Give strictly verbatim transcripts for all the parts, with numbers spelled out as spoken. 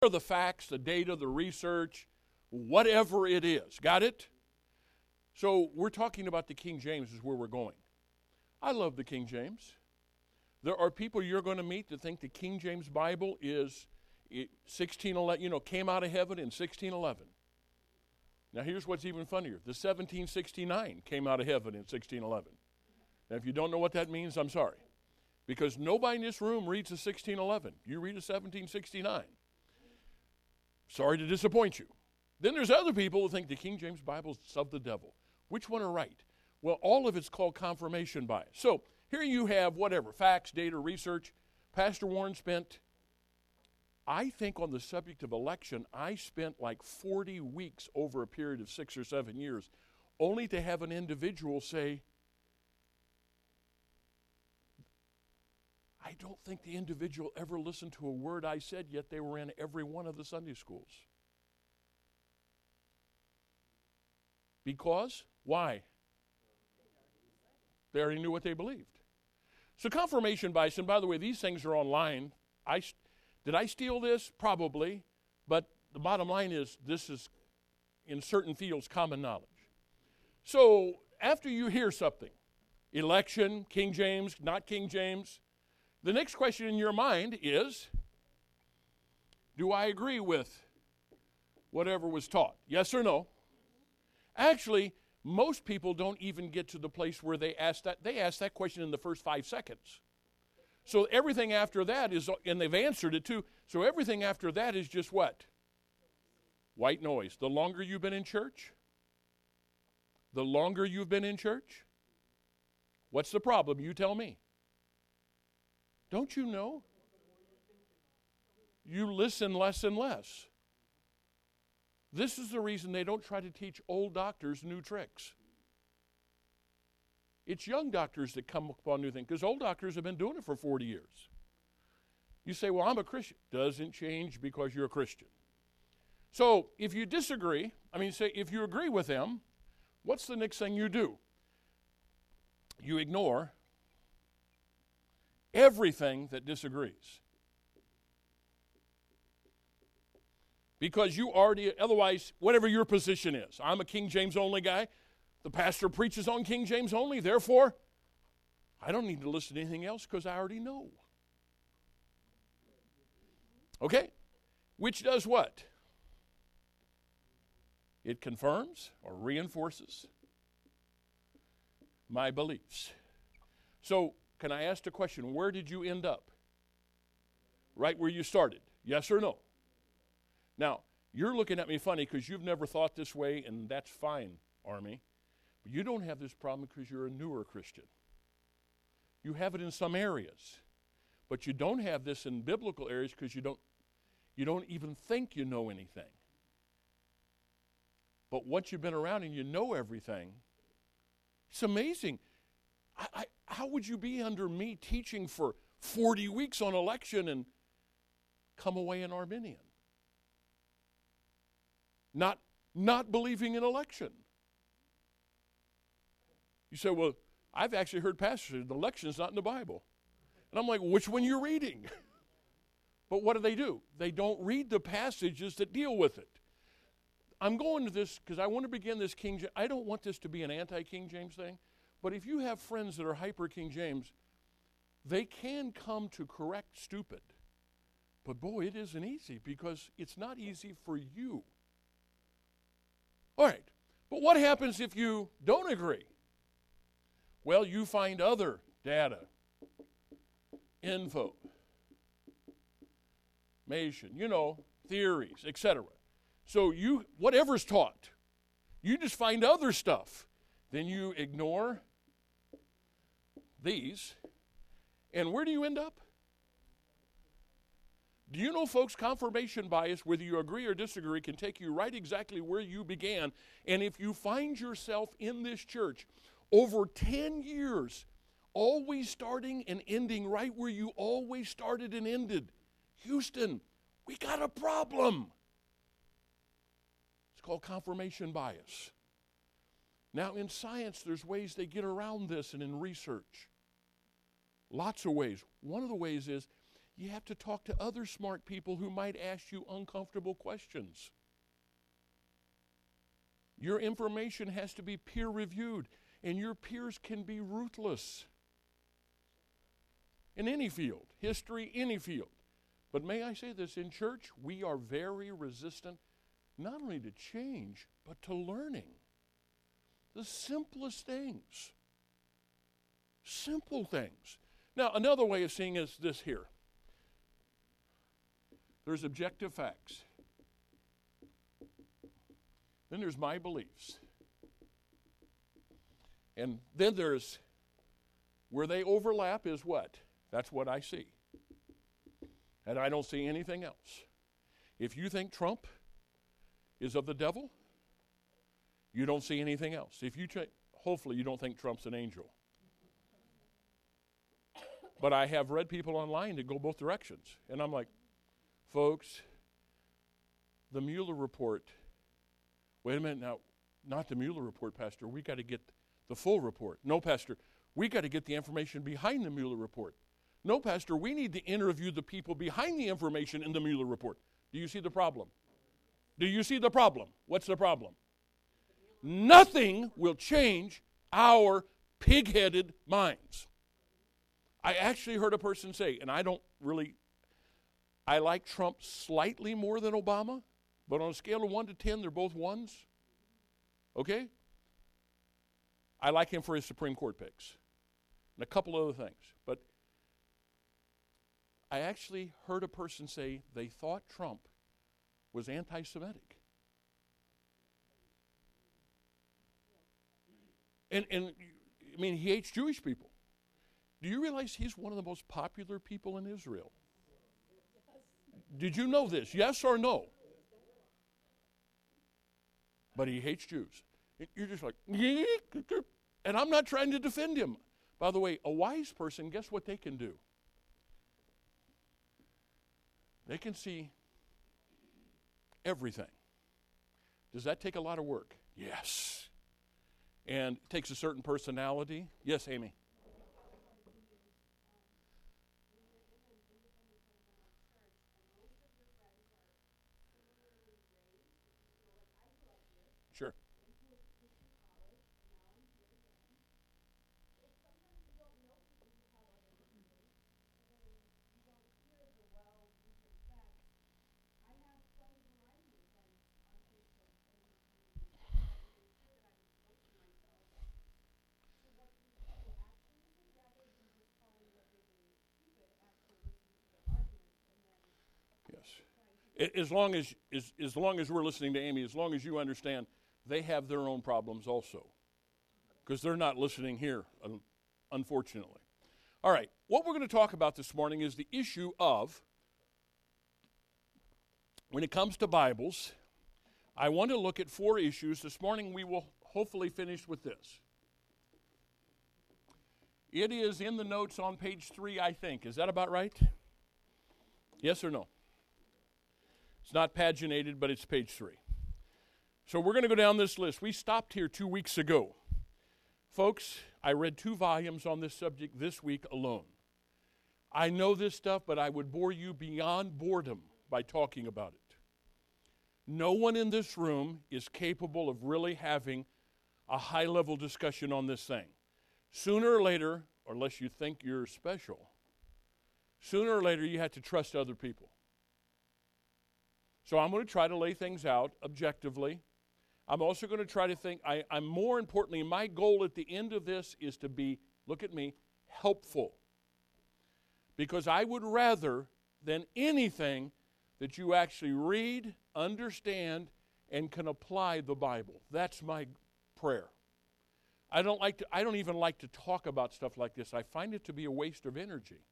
are the facts, the data, the research, whatever it is. Got it? So we're talking about the King James is where we're going. I love the King James. There are people you're going to meet that think the King James Bible is sixteen eleven, you know, came out of heaven in sixteen eleven. Now here's what's even funnier. The seventeen sixty-nine came out of heaven in sixteen eleven. Now if you don't know what that means, I'm sorry. Because nobody in this room reads a sixteen eleven. You read a seventeen sixty-nine. Sorry to disappoint you. Then there's other people who think the King James Bible is of the devil. Which one are right? Well, all of it's called confirmation bias. So here you have whatever, facts, data, research. Pastor Warren spent, I think on the subject of election, I spent like forty weeks over a period of six or seven years, only to have an individual say, I don't think the individual ever listened to a word I said, yet they were in every one of the Sunday schools. Because? Why? They already knew what they believed. So confirmation bias, and by the way, these things are online. I, did I steal this? Probably. But the bottom line is this is, in certain fields, common knowledge. So after you hear something, election, King James, not King James, the next question in your mind is, do I agree with whatever was taught? Yes or no? Actually, most people don't even get to the place where they ask that. They ask that question in the first five seconds. So everything after that is, and they've answered it too, so everything after that is just what? White noise. The longer you've been in church, the longer you've been in church, what's the problem? You tell me. Don't you know? You listen less and less. This is the reason they don't try to teach old doctors new tricks. It's young doctors that come upon new things, because old doctors have been doing it for forty years. You say, well, I'm a Christian. Doesn't change because you're a Christian. So if you disagree, I mean, say if you agree with them, what's the next thing you do? You ignore everything that disagrees. Because you already, otherwise, whatever your position is. I'm a King James only guy. The pastor preaches on King James only. Therefore, I don't need to listen to anything else because I already know. Okay? Which does what? It confirms or reinforces my beliefs. So, can I ask the question, where did you end up? Right where you started. Yes or no? Now, you're looking at me funny because you've never thought this way, and that's fine, Army. But you don't have this problem because you're a newer Christian. You have it in some areas, but you don't have this in biblical areas because you don't, you don't even think you know anything. But once you've been around and you know everything, it's amazing. I, I, how would you be under me teaching for forty weeks on election and come away an Arminian? Not, not believing in election. You say, well, I've actually heard pastors say the election is not in the Bible. And I'm like, which one are you reading? But what do they do? They don't read the passages that deal with it. I'm going to this because I want to begin this King James. I don't want this to be an anti-King James thing. But if you have friends that are hyper-King James, they can come to correct stupid. But boy, it isn't easy because it's not easy for you. All right, but what happens if you don't agree? Well, you find other data, info, information, you know, theories, et cetera. So you, whatever's taught, you just find other stuff. Then you ignore these, and where do you end up? Do you know, folks, confirmation bias, whether you agree or disagree, can take you right exactly where you began. And if you find yourself in this church over ten years, always starting and ending right where you always started and ended, Houston, we got a problem. It's called confirmation bias. Now, in science, there's ways they get around this, and in research. Lots of ways. One of the ways is, you have to talk to other smart people who might ask you uncomfortable questions. Your information has to be peer-reviewed, and your peers can be ruthless in any field, history, any field. But may I say this, in church, we are very resistant not only to change, but to learning. The simplest things. Simple things. Now, another way of seeing is this here. There's objective facts. Then there's my beliefs. And then there's, where they overlap is what? That's what I see. And I don't see anything else. If you think Trump is of the devil, you don't see anything else. If you ch- hopefully you don't think Trump's an angel. But I have read people online that go both directions. And I'm like, folks, the Mueller report, wait a minute now, not the Mueller report, Pastor. We got to get the full report. No, Pastor, we got to get the information behind the Mueller report. No, Pastor, we need to interview the people behind the information in the Mueller report. Do you see the problem? Do you see the problem? What's the problem? Nothing will change our pig-headed minds. I actually heard a person say, and I don't really, I like Trump slightly more than Obama, but on a scale of one to ten, they're both ones. Okay? I like him for his Supreme Court picks and a couple other things. But I actually heard a person say they thought Trump was anti-Semitic. And, and I mean, he hates Jewish people. Do you realize he's one of the most popular people in Israel? Did you know this? Yes or no? But he hates Jews. You're just like, and I'm not trying to defend him. By the way, a wise person, guess what they can do? They can see everything. Does that take a lot of work? Yes. And it takes a certain personality? Yes, Amy. Sure. Yes. As long as, as, as long as we're listening to Amy, as long as you understand, they have their own problems also. Because they're not listening here, unfortunately. All right, what we're going to talk about this morning is the issue of, when it comes to Bibles, I want to look at four issues. This morning we will hopefully finish with this. It is in the notes on page three, I think. Is that about right? Yes or no? It's not paginated, but it's page three. So we're going to go down this list. We stopped here two weeks ago. Folks, I read two volumes on this subject this week alone. I know this stuff, but I would bore you beyond boredom by talking about it. No one in this room is capable of really having a high-level discussion on this thing. Sooner or later, or unless you think you're special, sooner or later you have to trust other people. So I'm going to try to lay things out objectively. I'm also going to try to think, I, I'm more importantly, my goal at the end of this is to be, look at me, helpful. Because I would rather than anything that you actually read, understand, and can apply the Bible. That's my prayer. I don't like to, I don't even like to talk about stuff like this. I find it to be a waste of energy.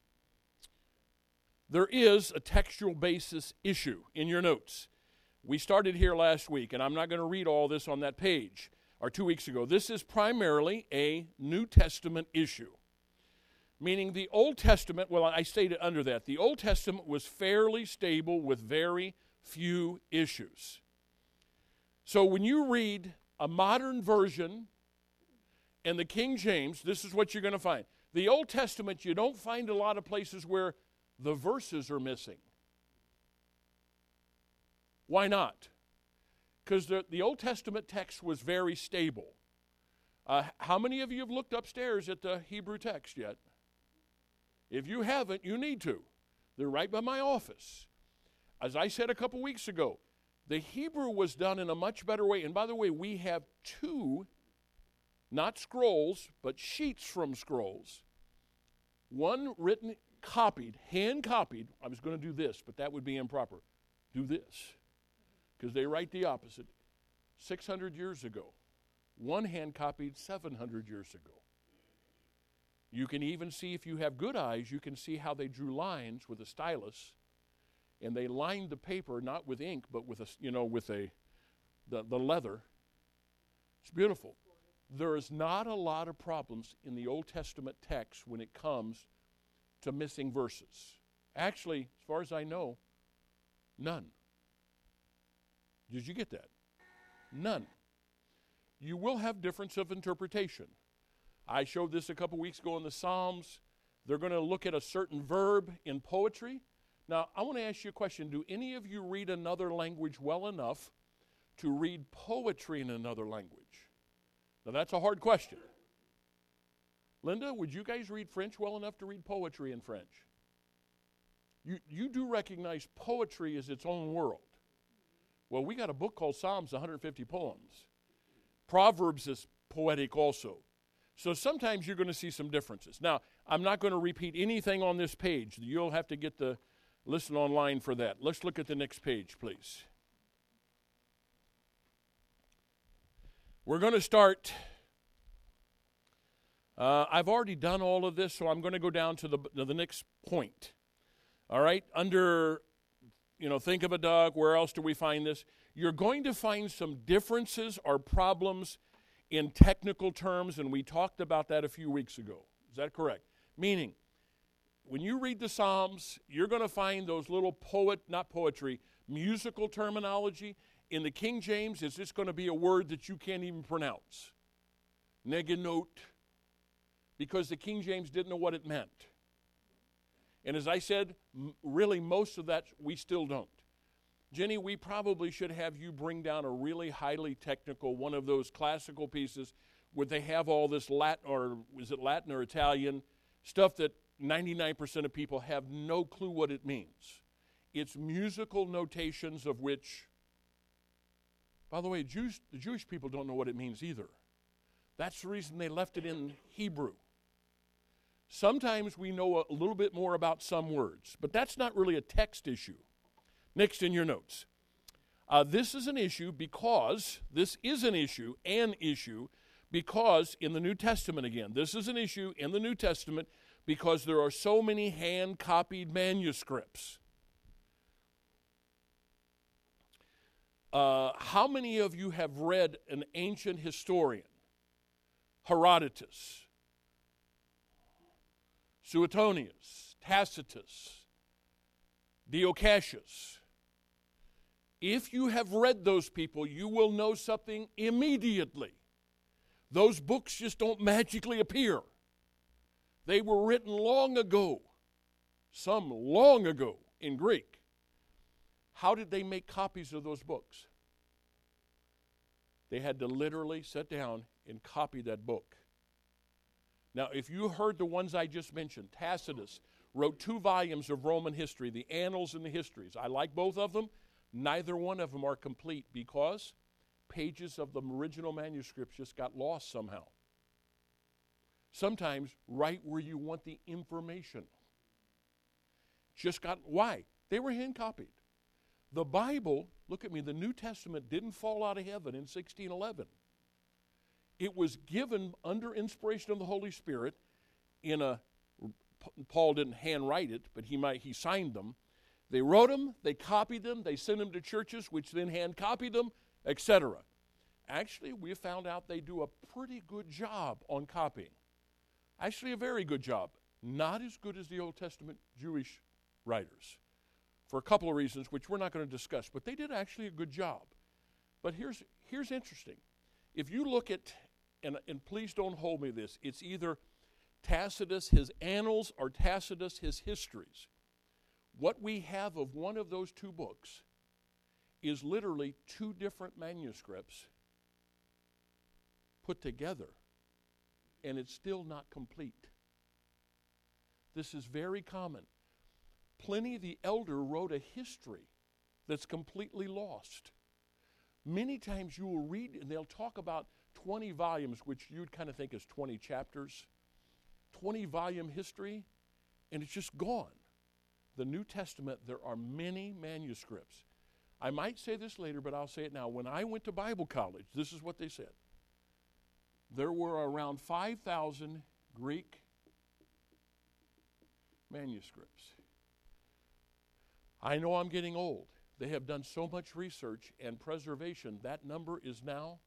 There is a textual basis issue in your notes. We started here last week, and I'm not going to read all this on that page, or two weeks ago. This is primarily a New Testament issue, meaning the Old Testament, well, I stated under that, the Old Testament was fairly stable with very few issues. So when you read a modern version and the King James, this is what you're going to find. The Old Testament, you don't find a lot of places where the verses are missing. Why not? Because the, the Old Testament text was very stable. Uh, how many of you have looked upstairs at the Hebrew text yet? If you haven't, you need to. They're right by my office. As I said a couple weeks ago, the Hebrew was done in a much better way. And by the way, we have two, not scrolls, but sheets from scrolls. One written, copied, hand copied. I was going to do this, but that would be improper. Do this, because they write the opposite. six hundred years ago. One hand copied seven hundred years ago. You can even see, if you have good eyes, you can see how they drew lines with a stylus, and they lined the paper not with ink, but with a, you know, with a the, the leather. It's beautiful. There is not a lot of problems in the Old Testament text when it comes to missing verses. Actually, as far as I know, none. Did you get that? None. You will have difference of interpretation. I showed this a couple weeks ago in the Psalms. They're going to look at a certain verb in poetry. Now, I want to ask you a question. Do any of you read another language well enough to read poetry in another language? Now, that's a hard question. Linda, would you guys read French well enough to read poetry in French? You, you do recognize poetry is its own world. Well, we got a book called Psalms, one hundred fifty poems. Proverbs is poetic also. So sometimes you're going to see some differences. Now, I'm not going to repeat anything on this page. You'll have to get the listen online for that. Let's look at the next page, please. We're going to start. Uh, I've already done all of this, so I'm going to go down to the, to the next point. All right? Under, you know, think of a dog. Where else do we find this? You're going to find some differences or problems in technical terms, and we talked about that a few weeks ago. Is that correct? Meaning, when you read the Psalms, you're going to find those little poet, not poetry, musical terminology. In the King James, it's just going to be a word that you can't even pronounce. Negenote. Because the King James didn't know what it meant. And as I said, m- really most of that we still don't. Jenny, we probably should have you bring down a really highly technical, one of those classical pieces where they have all this Latin, or is it Latin or Italian, stuff that ninety-nine percent of people have no clue what it means. It's musical notations of which, by the way, Jews, the Jewish people don't know what it means either. That's the reason they left it in Hebrew. Sometimes we know a little bit more about some words, but that's not really a text issue. Next in your notes. Uh, this is an issue because, this is an issue, an issue, because in the New Testament again, this is an issue in the New Testament because there are so many hand-copied manuscripts. Uh, how many of you have read an ancient historian? Herodotus, Suetonius, Tacitus, Dio Cassius. If you have read those people, you will know something immediately. Those books just don't magically appear. They were written long ago, some long ago in Greek. How did they make copies of those books? They had to literally sit down and copy that book. Now, if you heard the ones I just mentioned, Tacitus wrote two volumes of Roman history, the Annals and the Histories. I like both of them. Neither one of them are complete because pages of the original manuscripts just got lost somehow. Sometimes right where you want the information. Just got, why? They were hand copied. The Bible, look at me, the New Testament didn't fall out of heaven in sixteen eleven. It was given under inspiration of the Holy Spirit in a, Paul didn't handwrite it, but he might he signed them. They wrote them, they copied them, they sent them to churches, which then hand copied them, et cetera. Actually, we found out they do a pretty good job on copying. Actually, a very good job. Not as good as the Old Testament Jewish writers, for a couple of reasons, which we're not going to discuss, but they did actually a good job. But here's here's interesting. If you look at, and, and please don't hold me this, it's either Tacitus, his Annals, or Tacitus, his Histories. What we have of one of those two books is literally two different manuscripts put together, and it's still not complete. This is very common. Pliny the Elder wrote a history that's completely lost. Many times you will read, and they'll talk about twenty volumes, which you'd kind of think is twenty chapters, twenty volume history, and it's just gone. The New Testament, there are many manuscripts. I might say this later, but I'll say it now. When I went to Bible college, this is what they said. There were around five thousand Greek manuscripts. I know I'm getting old. They have done so much research and preservation. That number is now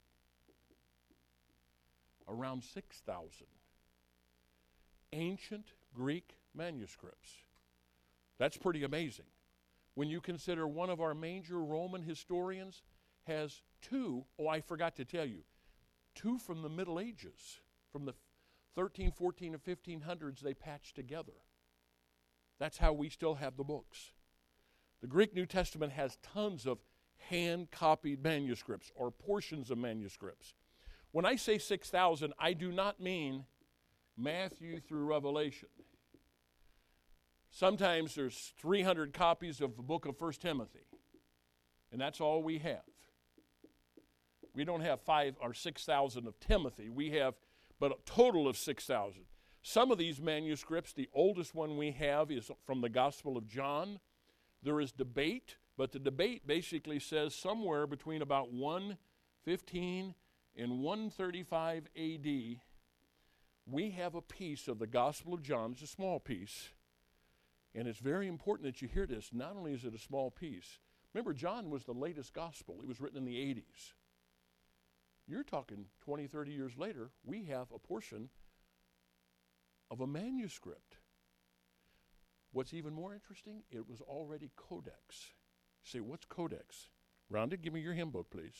around six thousand ancient Greek manuscripts. That's pretty amazing. When you consider one of our major Roman historians has two, oh, I forgot to tell you, two from the Middle Ages, from the thirteen, fourteen, and fifteen hundreds they patched together. That's how we still have the books. The Greek New Testament has tons of hand-copied manuscripts or portions of manuscripts. When I say six thousand, I do not mean Matthew through Revelation. Sometimes there's three hundred copies of the book of First Timothy, and that's all we have. We don't have five or six thousand of Timothy. We have but a total of six thousand. Some of these manuscripts, the oldest one we have is from the Gospel of John. There is debate, but the debate basically says somewhere between about one fifteen and one thirty-five A D, we have a piece of the Gospel of John. It's a small piece, and it's very important that you hear this. Not only is it a small piece, remember John was the latest gospel. It was written in the eighties. You're talking twenty, thirty years later, we have a portion of a manuscript. What's even more interesting, it was already codex. Say, what's codex? Rhonda, give me your hymn book, please.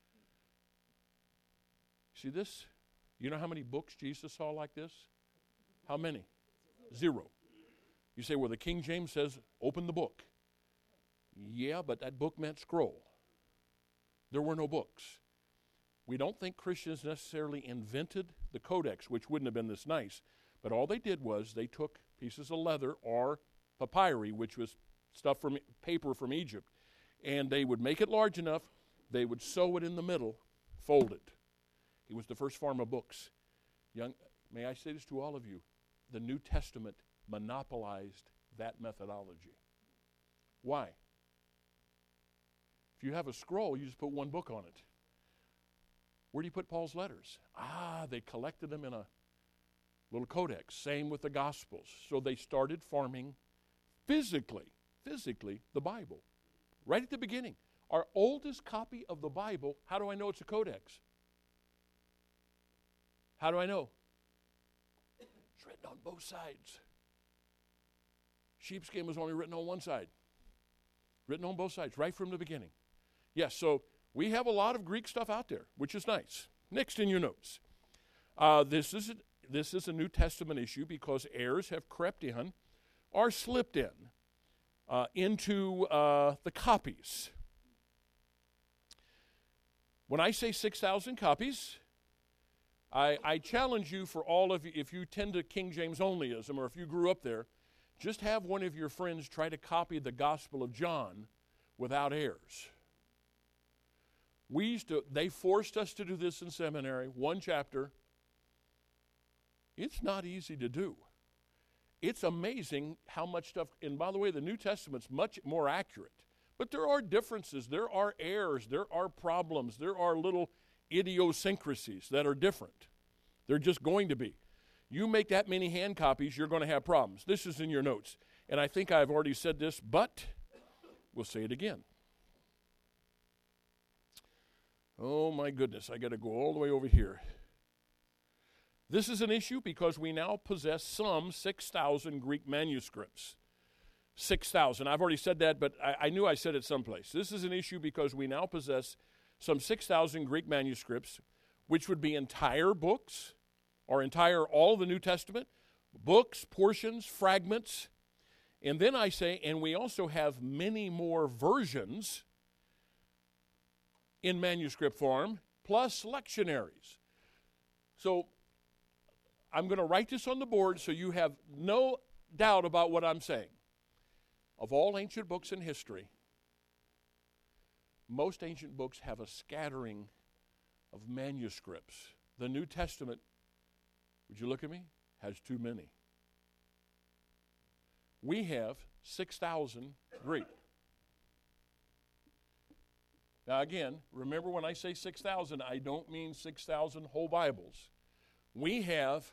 See this? You know how many books Jesus saw like this? How many? Zero. You say, well, the King James says, open the book. Yeah, but that book meant scroll. There were no books. We don't think Christians necessarily invented the codex, which wouldn't have been this nice, but all they did was they took pieces of leather or papyri, which was stuff from paper from Egypt, and they would make it large enough, they would sew it in the middle, fold it. It was the first form of books. Young, may I say this to all of you? The New Testament monopolized that methodology. Why? If you have a scroll, you just put one book on it. Where do you put Paul's letters? Ah, they collected them in a little codex. Same with the Gospels. So they started farming physically, physically, the Bible. Right at the beginning. Our oldest copy of the Bible, how do I know it's a codex? How do I know? It's written on both sides. Sheepskin was only written on one side. Written on both sides, right from the beginning. Yes, so we have a lot of Greek stuff out there, which is nice. Next in your notes. Uh, this is a, this is a New Testament issue because errors have crept in or slipped in uh, into uh, the copies. When I say six thousand copies, I, I challenge you for all of you, if you tend to King James onlyism or if you grew up there, just have one of your friends try to copy the Gospel of John without errors. We used to, they forced us to do this in seminary, one chapter. It's not easy to do. It's amazing how much stuff, and by the way, the New Testament's much more accurate. But there are differences, there are errors, there are problems, there are little idiosyncrasies that are different. They're just going to be. You make that many hand copies, you're going to have problems. This is in your notes. And I think I've already said this, but we'll say it again. Oh my goodness, I got to go all the way over here. This is an issue because we now possess some six thousand Greek manuscripts. six thousand. I've already said that, but I, I knew I said it someplace. This is an issue because we now possess some six thousand Greek manuscripts, which would be entire books or entire, all of the New Testament, books, portions, fragments. And then I say, and we also have many more versions in manuscript form, plus lectionaries. So I'm going to write this on the board so you have no doubt about what I'm saying. Of all ancient books in history, most ancient books have a scattering of manuscripts. The New Testament, would you look at me, has too many. We have six thousand Greek. Now again, remember when I say six thousand, I don't mean six thousand whole Bibles. We have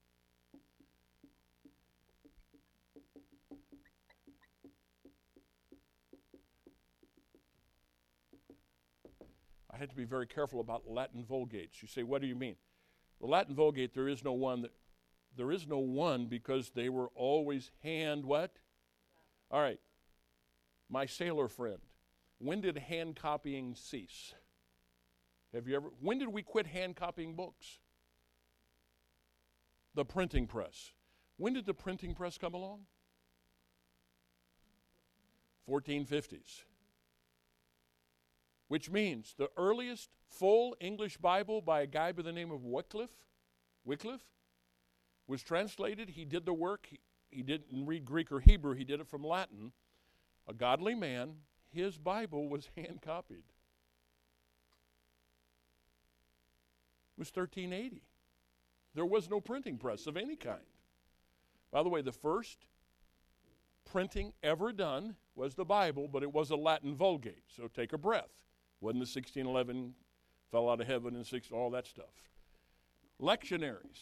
I had to be very careful about Latin Vulgates. You say, what do you mean? The Latin Vulgate, there is no one that there is no one because they were always hand what? All right. My sailor friend, when did hand copying cease? Have you ever when did we quit hand copying books? The printing press. When did the printing press come along? fourteen fifties. Which means the earliest full English Bible by a guy by the name of Wycliffe, Wycliffe was translated. He did the work. He, he didn't read Greek or Hebrew. He did it from Latin. A godly man, his Bible was hand copied. It was thirteen eighty. There was no printing press of any kind. By the way, the first printing ever done was the Bible, but it was a Latin Vulgate. So take a breath. Wasn't the sixteen eleven, fell out of heaven and six, all that stuff. Lectionaries.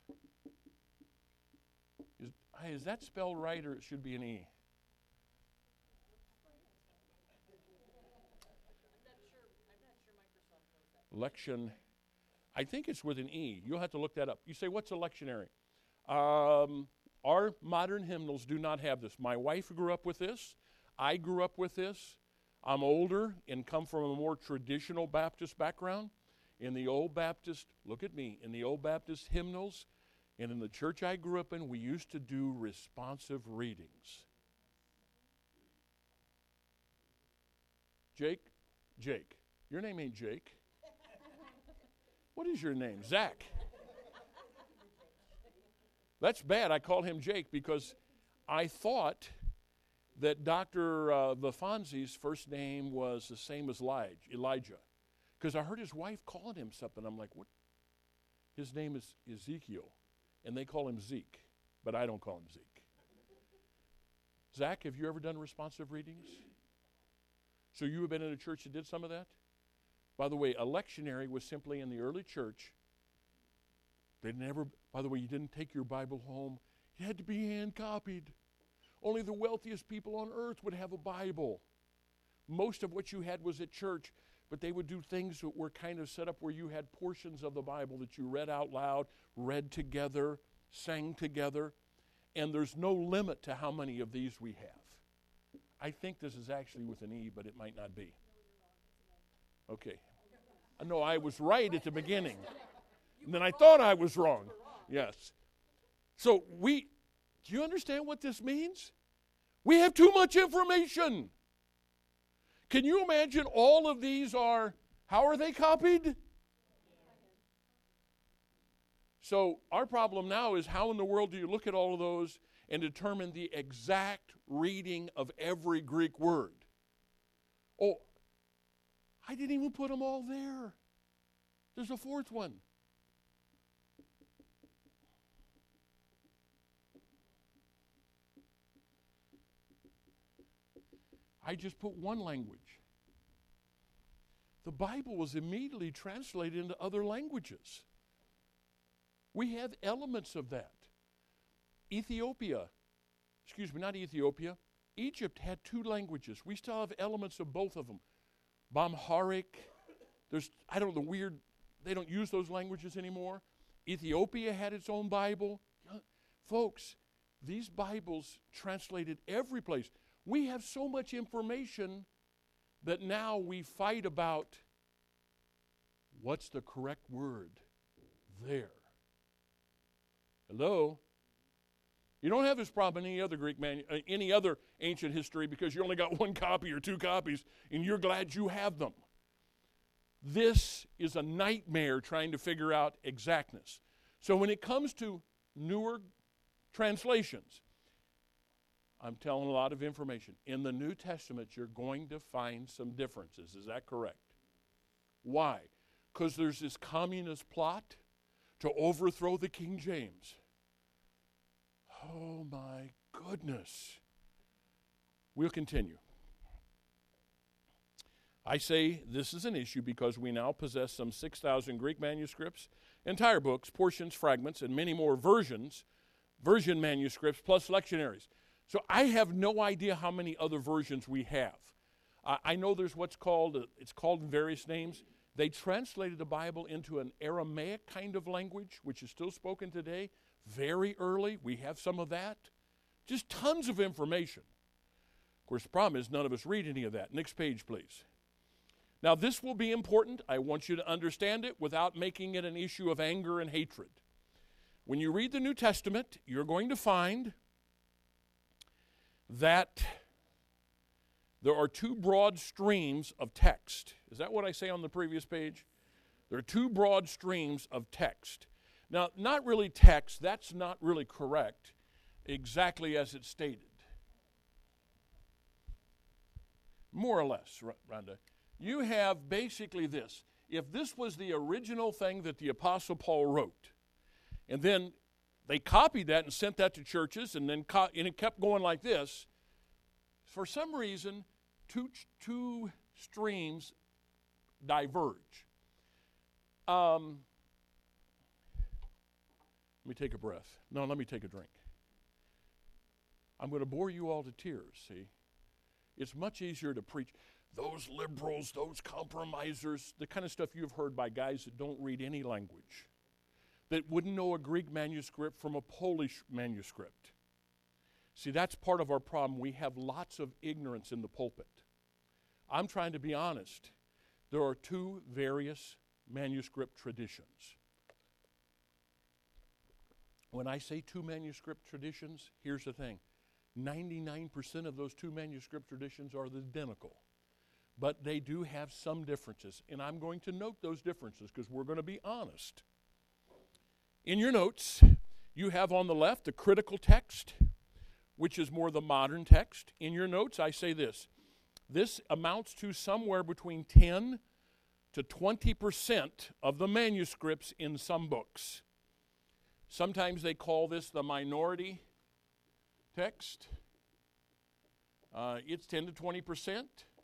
Is, hey, is that spelled right or it should be an E? Lection. I think it's with an E. You'll have to look that up. You say, what's a lectionary? Um, our modern hymnals do not have this. My wife grew up with this. I grew up with this. I'm older and come from a more traditional Baptist background. In the old Baptist, look at me, in the old Baptist hymnals and in the church I grew up in, we used to do responsive readings. Jake? Jake. Your name ain't Jake. What is your name? Zach. That's bad. I call him Jake because I thought that Doctor Uh, Vafonzi's first name was the same as Elijah. Because I heard his wife calling him something. I'm like, what? His name is Ezekiel. And they call him Zeke. But I don't call him Zeke. Zach, have you ever done responsive readings? So you have been in a church that did some of that? By the way, a lectionary was simply in the early church. They never, by the way, you didn't take your Bible home. It had to be hand copied. Only the wealthiest people on earth would have a Bible. Most of what you had was at church, but they would do things that were kind of set up where you had portions of the Bible that you read out loud, read together, sang together, and there's no limit to how many of these we have. I think this is actually with an E, but it might not be. Okay. No, I was right at the beginning. And then I thought I was wrong. Yes. So we, do you understand what this means? We have too much information. Can you imagine all of these are, how are they copied? So our problem now is how in the world do you look at all of those and determine the exact reading of every Greek word? Oh, I didn't even put them all there. There's a fourth one. I just put one language. The Bible was immediately translated into other languages. We have elements of that. Ethiopia, excuse me, not Ethiopia, Egypt had two languages. We still have elements of both of them. Amharic, there's, I don't know, the weird, they don't use those languages anymore. Ethiopia had its own Bible. Folks, these Bibles translated every place. We have so much information that now we fight about what's the correct word there. Hello? You don't have this problem in any other Greek manu- uh, any other ancient history because you only got one copy or two copies, and you're glad you have them. This is a nightmare trying to figure out exactness. So when it comes to newer translations, I'm telling a lot of information. In the New Testament, you're going to find some differences. Is that correct? Why? Because there's this communist plot to overthrow the King James. Oh my goodness. We'll continue. I say this is an issue because we now possess some six thousand Greek manuscripts, entire books, portions, fragments, and many more versions, version manuscripts, plus lectionaries. So I have no idea how many other versions we have. Uh, I know there's what's called, uh, it's called in various names. They translated the Bible into an Aramaic kind of language, which is still spoken today, very early. We have some of that. Just tons of information. Of course, the problem is none of us read any of that. Next page, please. Now, this will be important. I want you to understand it without making it an issue of anger and hatred. When you read the New Testament, you're going to find that there are two broad streams of text. Is that what I say on the previous page? There are two broad streams of text. Now, not really text, that's not really correct, exactly as it's stated. More or less, Rhonda. You have basically this. If this was the original thing that the Apostle Paul wrote, and then they copied that and sent that to churches, and then co- and it kept going like this, for some reason, two, two streams diverge. Um, let me take a breath. No, let me take a drink. I'm going to bore you all to tears, see? It's much easier to preach. Those liberals, those compromisers, the kind of stuff you've heard by guys that don't read any language, that wouldn't know a Greek manuscript from a Polish manuscript. See, that's part of our problem. We have lots of ignorance in the pulpit. I'm trying to be honest. There are two various manuscript traditions. When I say two manuscript traditions, here's the thing. ninety-nine percent of those two manuscript traditions are identical. But they do have some differences, and I'm going to note those differences because we're going to be honest. In your notes, you have on the left the critical text, which is more the modern text. In your notes, I say this. This amounts to somewhere between ten to twenty percent of the manuscripts in some books. Sometimes they call this the minority text. Uh, it's ten to twenty percent.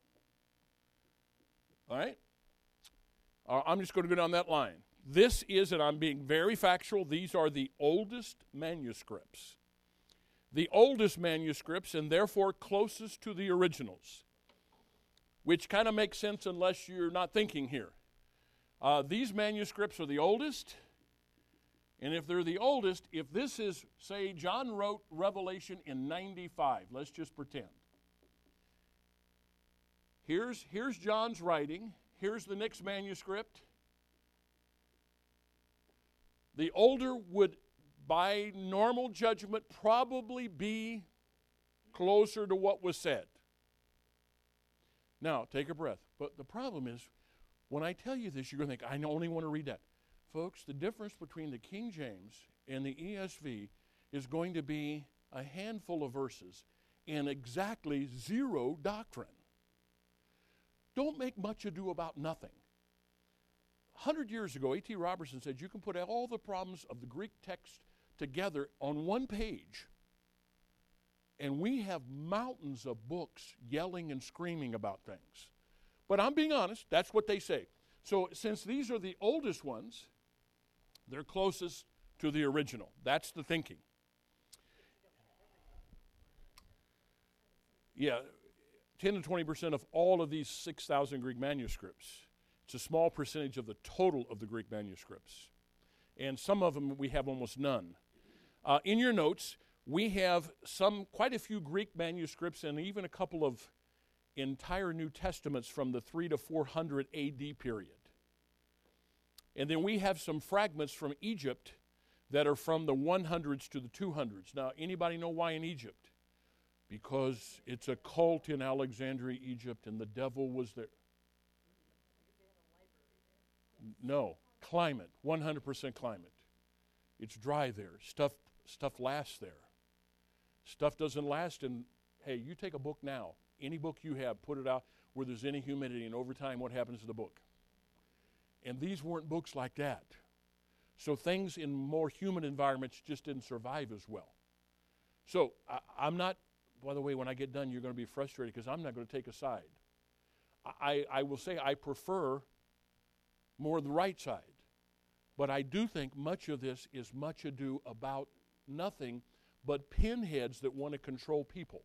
All right? Uh, I'm just going to go down that line. This is, and I'm being very factual, these are the oldest manuscripts. The oldest manuscripts, and therefore closest to the originals, which kind of makes sense unless you're not thinking here. Uh, these manuscripts are the oldest, and if they're the oldest, if this is, say, John wrote Revelation in ninety-five, let's just pretend. Here's, here's John's writing. Here's the next manuscript. The older would, by normal judgment, probably be closer to what was said. Now, take a breath. But the problem is, when I tell you this, you're going to think, I only want to read that. Folks, the difference between the King James and the E S V is going to be a handful of verses and exactly zero doctrine. Don't make much ado about nothing. A hundred years ago, A T Robertson said you can put all the problems of the Greek text together on one page. And we have mountains of books yelling and screaming about things. But I'm being honest, that's what they say. So since these are the oldest ones, they're closest to the original. That's the thinking. Yeah. ten to twenty percent of all of these six thousand Greek manuscripts. It's a small percentage of the total of the Greek manuscripts. And some of them we have almost none. Uh, in your notes, we have some, quite a few Greek manuscripts and even a couple of entire New Testaments from the three to four hundred A D period. And then we have some fragments from Egypt that are from the hundreds to the two hundreds. Now, anybody know why in Egypt? Because it's a cult in Alexandria, Egypt, and the devil was there. No, climate, one hundred percent climate. It's dry there. Stuff, stuff lasts there. Stuff doesn't last in, hey, you take a book now, any book you have, put it out where there's any humidity, and over time, what happens to the book? And these weren't books like that. So things in more humid environments just didn't survive as well. So I, I'm not, by the way, when I get done, you're going to be frustrated because I'm not going to take a side. I, I will say I prefer more the right side. But I do think much of this is much ado about nothing but pinheads that want to control people.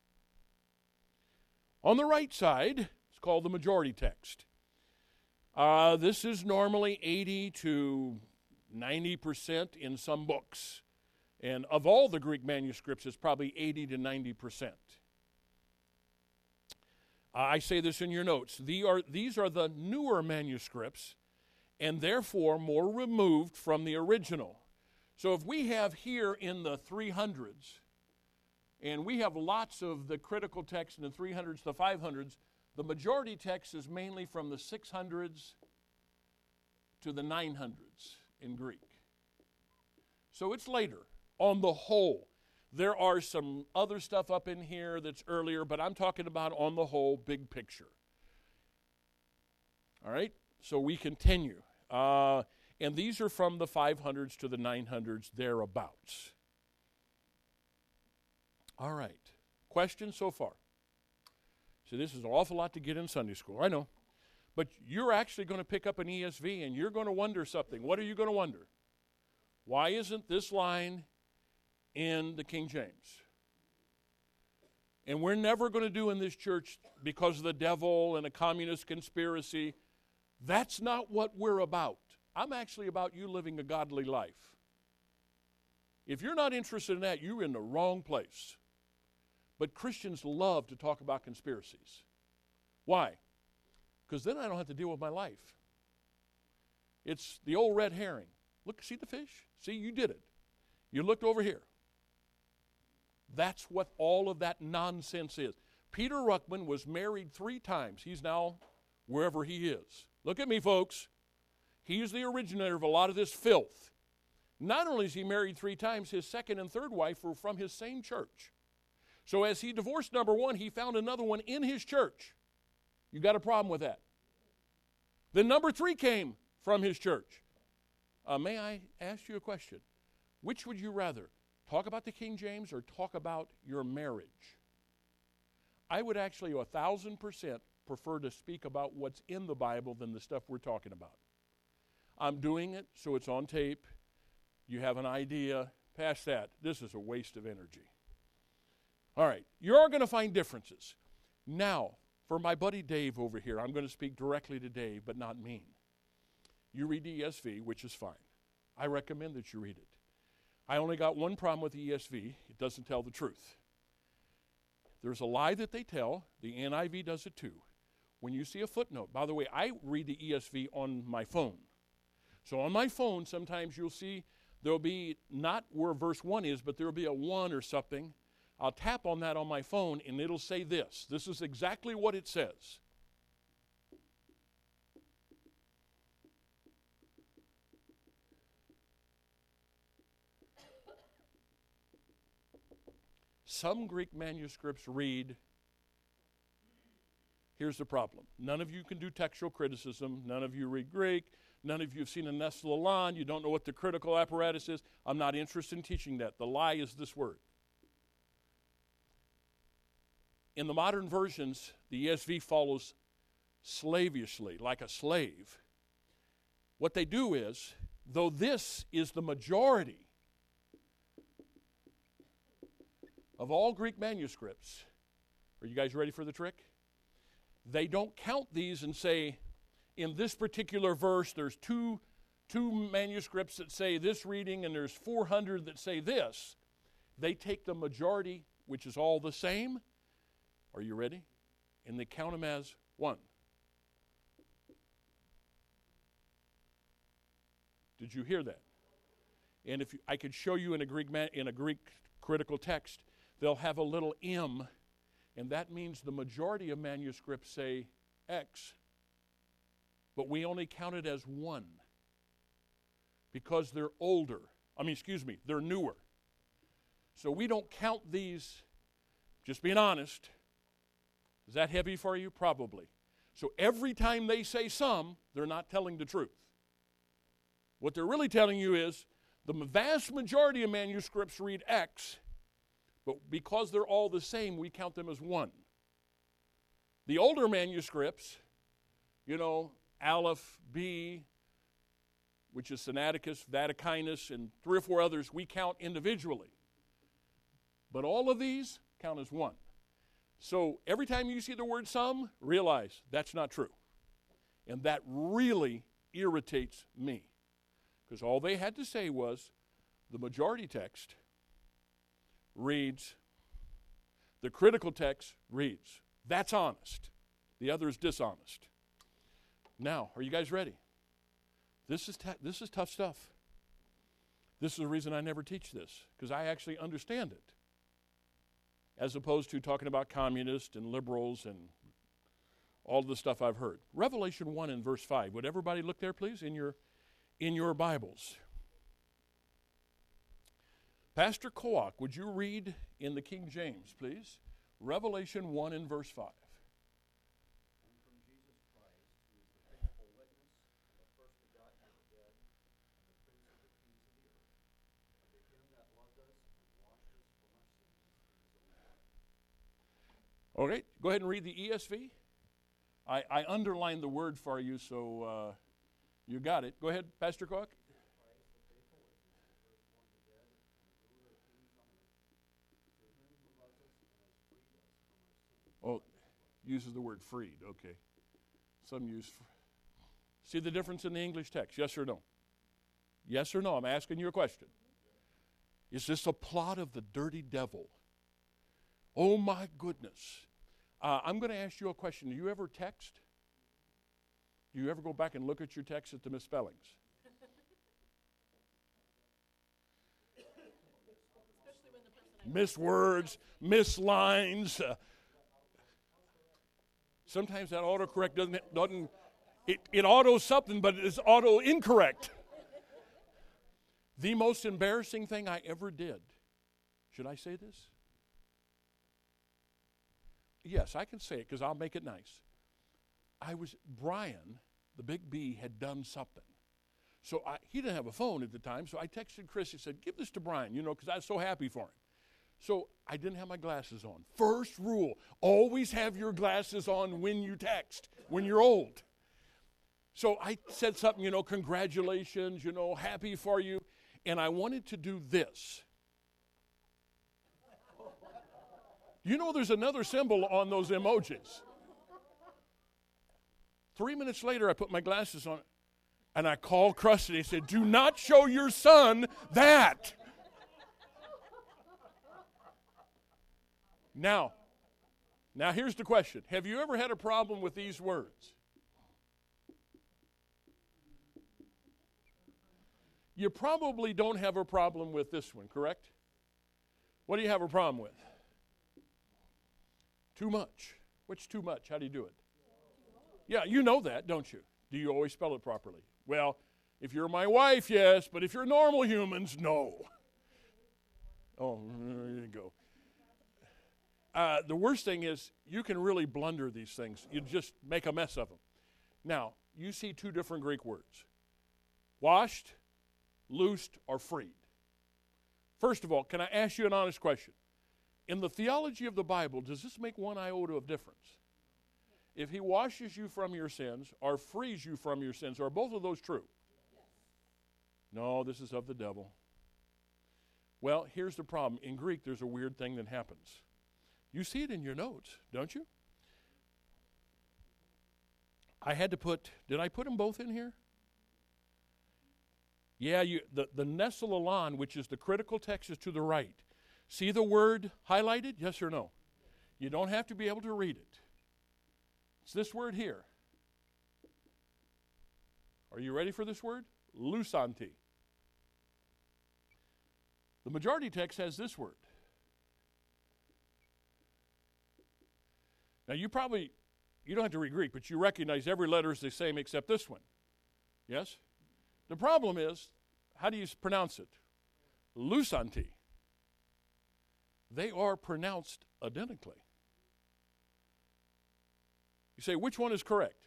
On the right side, it's called the majority text. Uh, this is normally eighty to ninety percent in some books. And of all the Greek manuscripts, it's probably eighty to ninety percent. Uh, I say this in your notes. These are, these are the newer manuscripts, and therefore more removed from the original. So if we have here in the three hundreds, and we have lots of the critical text in the three hundreds, the five hundreds, the majority text is mainly from the six hundreds to the nine hundreds in Greek. So it's later, on the whole. There are some other stuff up in here that's earlier, but I'm talking about on the whole, big picture. All right, so we continue. Uh, and these are from the five hundreds to the nine hundreds, thereabouts. All right, questions so far? So this is an awful lot to get in Sunday school, I know. But you're actually going to pick up an E S V and you're going to wonder something. What are you going to wonder? Why isn't this line in the King James? And we're never going to do in this church because of the devil and a communist conspiracy. That's not what we're about. I'm actually about you living a godly life. If you're not interested in that, you're in the wrong place. But Christians love to talk about conspiracies. Why? Because then I don't have to deal with my life. It's the old red herring. Look, see the fish? See, you did it. You looked over here. That's what all of that nonsense is. Peter Ruckman was married three times. He's now wherever he is. Look at me, folks. He's the originator of a lot of this filth. Not only is he married three times, his second and third wife were from his same church. So as he divorced number one, he found another one in his church. You got a problem with that? Then number three came from his church. Uh, may I ask you a question? Which would you rather? Talk about the King James or talk about your marriage? I would actually a thousand percent prefer to speak about what's in the Bible than the stuff we're talking about. I'm doing it so it's on tape. You have an idea. Past that, this is a waste of energy. All right, you're going to find differences. Now, for my buddy Dave over here, I'm going to speak directly to Dave, but not mean. You read the E S V, which is fine. I recommend that you read it. I only got one problem with the E S V. It doesn't tell the truth. There's a lie that they tell. The N I V does it too. When you see a footnote, by the way, I read the E S V on my phone. So on my phone, sometimes you'll see there'll be not where verse one is, but there'll be a one or something. I'll tap on that on my phone, and it'll say this. This is exactly what it says. Some Greek manuscripts read, here's the problem. None of you can do textual criticism. None of you read Greek. None of you have seen a Nestle Aland. You don't know what the critical apparatus is. I'm not interested in teaching that. The lie is this word. In the modern versions, the E S V follows slavishly, like a slave. What they do is, though this is the majority of all Greek manuscripts, are you guys ready for the trick? They don't count these and say, in this particular verse, there's two, two manuscripts that say this reading, and there's four hundred that say this. They take the majority, which is all the same. Are you ready? And they count them as one. Did you hear that? And if you, I could show you in a Greek man, in a Greek critical text, they'll have a little M, and that means the majority of manuscripts say X, but we only count it as one because they're older. I mean, excuse me, they're newer. So we don't count these, just being honest. Is that heavy for you? Probably. So every time they say some, they're not telling the truth. What they're really telling you is the vast majority of manuscripts read X, but because they're all the same, we count them as one. The older manuscripts, you know, Aleph, B, which is Sinaiticus, Vaticanus, and three or four others, we count individually. But all of these count as one. So every time you see the word some, realize that's not true. And that really irritates me. Because all they had to say was the majority text reads, the critical text reads. That's honest. The other is dishonest. Now, are you guys ready? This is, ta- this is tough stuff. This is the reason I never teach this, because I actually understand it, as opposed to talking about communists and liberals and all the stuff I've heard. Revelation one and verse five. Would everybody look there, please, in your, in your Bibles? Pastor Coak, would you read in the King James, please? Revelation one and verse five. All right, go ahead and read the E S V. I, I underlined the word for you, so uh, you got it. Go ahead, Pastor Cook. Oh, uses the word freed, okay. Some use. Fr- See the difference in the English text, yes or no? Yes or no? I'm asking you a question. Is this a plot of the dirty devil? Oh my goodness. Uh, I'm going to ask you a question. Do you ever text? Do you ever go back and look at your text at the misspellings? Miss words, miss lines. Uh, sometimes that autocorrect doesn't, doesn't it, it autos something, but it's auto incorrect. The most embarrassing thing I ever did. Should I say this? Yes, I can say it because I'll make it nice. I was, Brian, the big B, had done something. So I, he didn't have a phone at the time, so I texted Chris and said, give this to Brian, you know, because I was so happy for him. So I didn't have my glasses on. First rule, always have your glasses on when you text, when you're old. So I said something, you know, congratulations, you know, happy for you. And I wanted to do this. You know there's another symbol on those emojis. Three minutes later, I put my glasses on, and I called Krusty. He said, do not show your son that. Now, now here's the question. Have you ever had a problem with these words? You probably don't have a problem with this one, correct? What do you have a problem with? Too much. What's too much? How do you do it? Yeah, you know that, don't you? Do you always spell it properly? Well, if you're my wife, yes, but if you're normal humans, no. Oh, there you go. Uh, the worst thing is you can really blunder these things. You just make a mess of them. Now, you see two different Greek words. Washed, loosed, or freed. First of all, can I ask you an honest question? In the theology of the Bible, does this make one iota of difference? If he washes you from your sins or frees you from your sins, are both of those true? Yes. No, this is of the devil. Well, here's the problem. In Greek, there's a weird thing that happens. You see it in your notes, don't you? I had to put, did I put them both in here? Yeah, you, the, the Nestle-Alan, which is the critical text, is to the right. See the word highlighted? Yes or no? You don't have to be able to read it. It's this word here. Are you ready for this word? Lusanti. The majority text has this word. Now you probably, you don't have to read Greek, but you recognize every letter is the same except this one. Yes? The problem is, how do you pronounce it? Lusanti. They are pronounced identically. You say, which one is correct?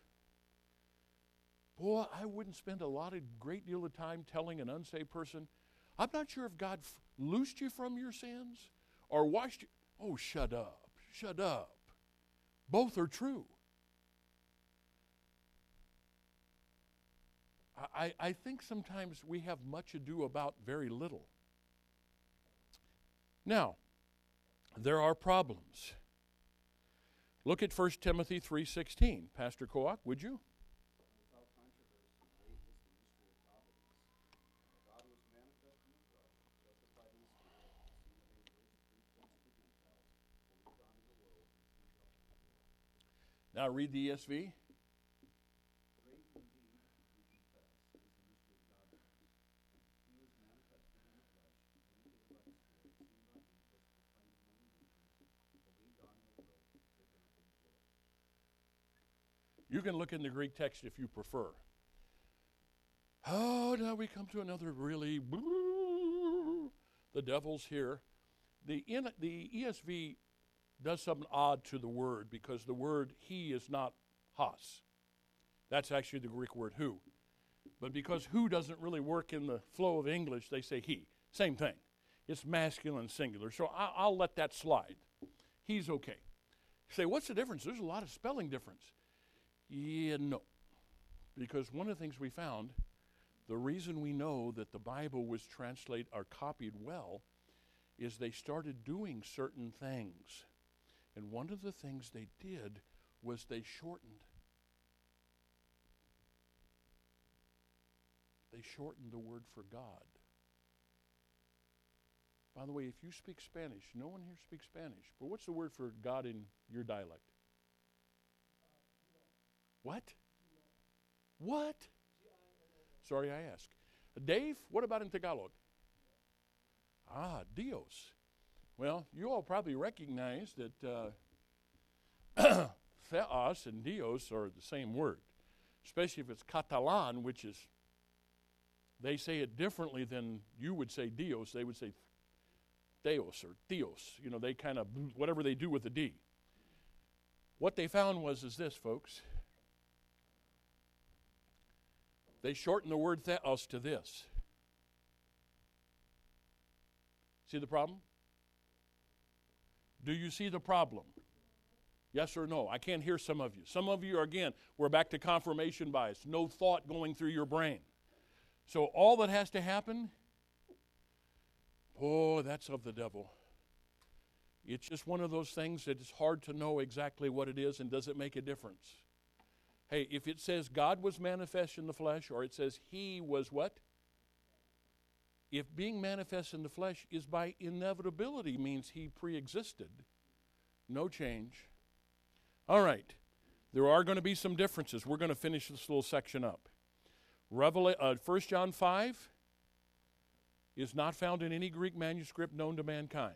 Boy, I wouldn't spend a lot of great deal of time telling an unsaved person, I'm not sure if God f- loosed you from your sins or washed you. Oh, shut up. Shut up. Both are true. I, I think sometimes we have much ado about very little. Now, there are problems. Look at First Timothy three sixteen. Pastor Koak, would you? Without controversy, great is the mystery of providence. God was manifest in the flesh, justified in the spirit, seen of angels, preached unto the Gentiles, believed on in the world, and seen up in the world. Now read the E S V. Great indeed, we confess, is the mystery of godliness. He was manifested in the flesh, vindicated by the Spirit, seen by angels, proclaimed among nations, believed on in the world, taken up in the world. You can look in the Greek text if you prefer. Oh, now we come to another really, the devil's here. The, in, the E S V does something odd to the word because the word he is not has. That's actually the Greek word who. But because who doesn't really work in the flow of English, they say he. Same thing. It's masculine singular. So I, I'll let that slide. He's okay. You say, what's the difference? There's a lot of spelling difference. Yeah, no. Because one of the things we found, the reason we know that the Bible was translated or copied well is they started doing certain things. And one of the things they did was they shortened. They shortened the word for God. By the way, if you speak Spanish, no one here speaks Spanish, but what's the word for God in your dialect? What? What? Sorry, I ask. Dave, what about in Tagalog? Ah, Dios. Well, you all probably recognize that uh, theos and Dios are the same word, especially if it's Catalan, which is, they say it differently than you would say Dios. They would say Theos or Theos. You know, they kind of, whatever they do with the D. What they found was is this, folks. They shortened the word theos to this. See the problem? Do you see the problem? Yes or no? I can't hear some of you. Some of you are, again, we're back to confirmation bias. No thought going through your brain. So all that has to happen, oh, that's of the devil. It's just one of those things that it's hard to know exactly what it is and does it make a difference. Hey, if it says God was manifest in the flesh or it says he was what? If being manifest in the flesh is by inevitability means he pre-existed, no change. All right, there are going to be some differences. We're going to finish this little section up. Revela- uh, First John five is not found in any Greek manuscript known to mankind.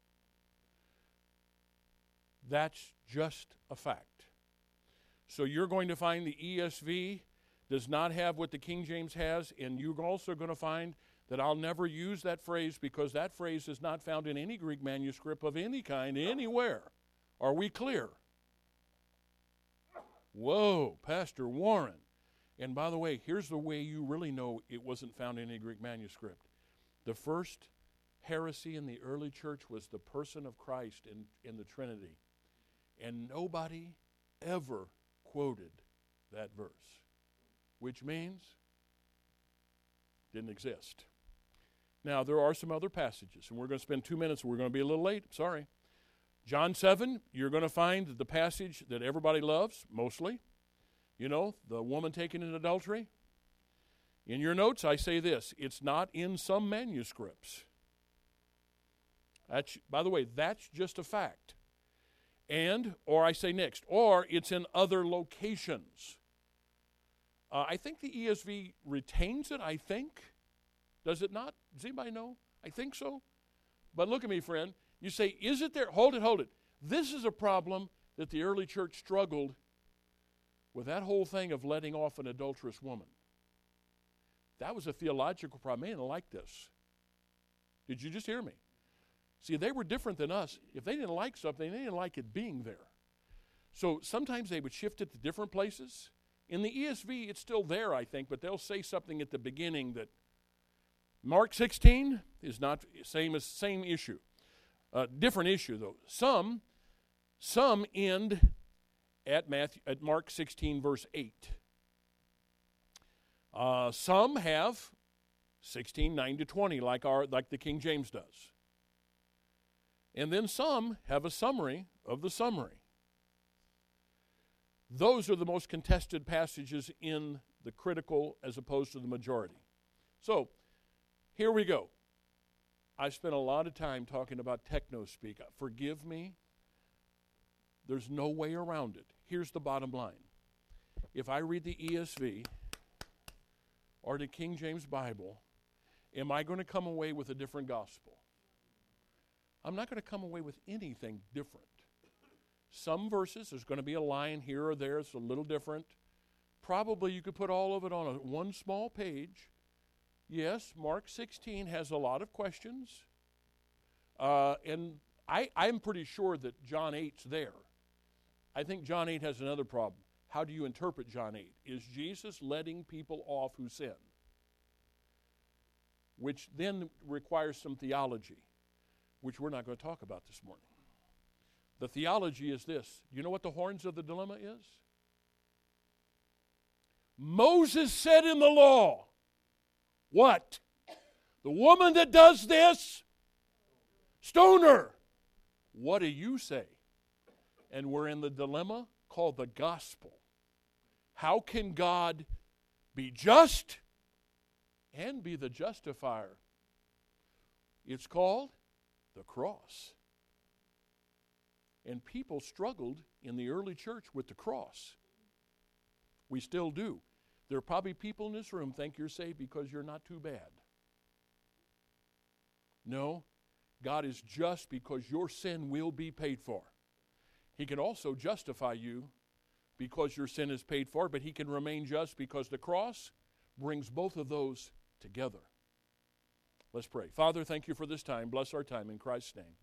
That's just a fact. So you're going to find the E S V does not have what the King James has, and you're also going to find that I'll never use that phrase because that phrase is not found in any Greek manuscript of any kind anywhere. Are we clear? Whoa, Pastor Warren. And by the way, here's the way you really know it wasn't found in any Greek manuscript. The first heresy in the early church was the person of Christ in, in the Trinity. And nobody ever quoted that verse, which means didn't exist. Now, there are some other passages, and we're going to spend two minutes. We're going to be a little late. Sorry. John seven, you're going to find the passage that everybody loves, mostly. You know, the woman taken in adultery. In your notes, I say this. It's not in some manuscripts. That's, by the way, that's just a fact. And, or I say next, or it's in other locations. Uh, I think the E S V retains it, I think. Does it not? Does anybody know? I think so. But look at me, friend. You say, is it there? Hold it, hold it. This is a problem that the early church struggled with, that whole thing of letting off an adulterous woman. That was a theological problem. They didn't like this. Did you just hear me? See, they were different than us. If they didn't like something, they didn't like it being there. So sometimes they would shift it to different places. In the E S V, it's still there, I think, but they'll say something at the beginning that Mark sixteen is not same as same issue. Uh, different issue, though. Some, some end at Matthew at Mark sixteen, verse eight. Uh, some have sixteen, nine to twenty, like our like the King James does. And then some have a summary of the summary. Those are the most contested passages in the critical as opposed to the majority. So, here we go. I spent a lot of time talking about techno-speak. Forgive me. There's no way around it. Here's the bottom line. If I read the E S V or the King James Bible, am I going to come away with a different gospel? I'm not going to come away with anything different. Some verses, there's going to be a line here or there, it's a little different. Probably you could put all of it on a, one small page. Yes, Mark sixteen has a lot of questions. Uh, and I, I'm pretty sure that John eight's there. I think John eight has another problem. How do you interpret John eight? Is Jesus letting people off who sin? Which then requires some theology, which we're not going to talk about this morning. The theology is this. You know what the horns of the dilemma is? Moses said in the law, what? The woman that does this, stone her. What do you say? And we're in the dilemma called the gospel. How can God be just and be the justifier? It's called the cross. And people struggled in the early church with the cross. We still do. There are probably people in this room think you're saved because you're not too bad. No, God is just because your sin will be paid for. He can also justify you because your sin is paid for, but he can remain just because the cross brings both of those together. Let's pray. Father, thank you for this time. Bless our time in Christ's name.